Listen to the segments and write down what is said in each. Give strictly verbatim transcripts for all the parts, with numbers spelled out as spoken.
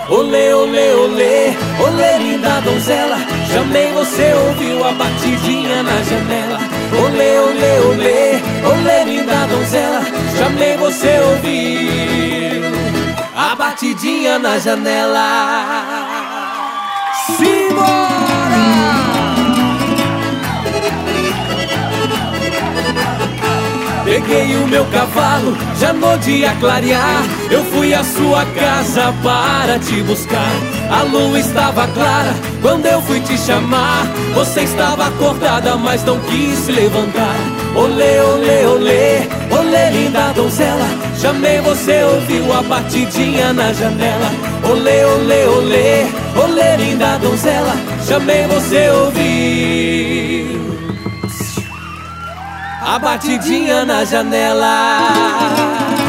Olê, olê, olê, olê, linda donzela. Chamei, você ouviu a batidinha na janela. Olê, olê, olê, olê, linda donzela. Chamei, você ouviu a batidinha na janela. Simbora! Peguei o meu cavalo, já no dia clarear, eu fui à sua casa para te buscar. A lua estava clara quando eu fui te chamar. Você estava acordada, mas não quis se levantar. Olê, olê, olê, olê, linda donzela. Chamei, você ouviu a batidinha na janela. Olê, olê, olê, olê, linda donzela. Chamei, você ouviu a batidinha na janela.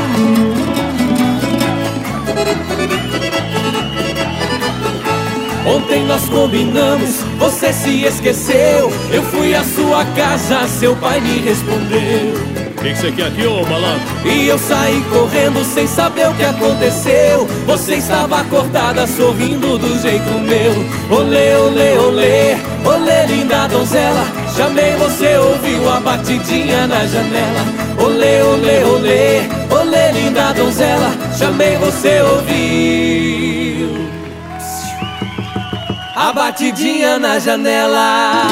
Ontem nós combinamos, você se esqueceu. Eu fui à sua casa, seu pai me respondeu: o que você quer aqui, ô malandro? E eu saí correndo sem saber o que aconteceu. Você estava acordada, sorrindo do jeito meu. Olê, olê, olê, olê, linda donzela. Chamei, você ouviu a batidinha na janela. Olê, olê, olê, olê, linda donzela. Chamei, você ouviu a batidinha na janela.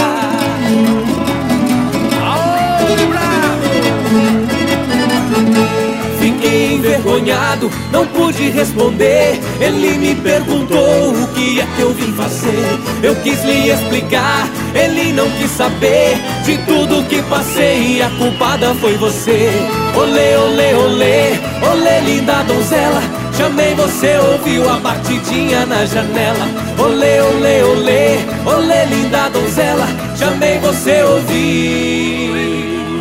Fiquei envergonhado, não pude responder. Ele me perguntou o que é que eu vim fazer. Eu quis lhe explicar, ele não quis saber de tudo que passei, e a culpada foi você. Olê, olê, olê, olê, linda donzela. Chamei, você ouviu a batidinha na janela. Olê, olê, olê, olê, linda donzela. Chamei, você ouviu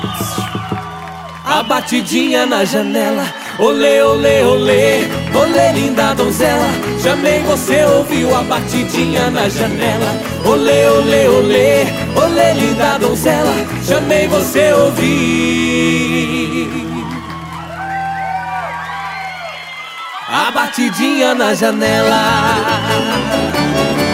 a batidinha na janela. Olê, olê, olê, olê, linda donzela. Chamei, você ouviu a batidinha na janela. Olê, olê, olê, olê, linda donzela. Chamei, você ouviu a batidinha na janela.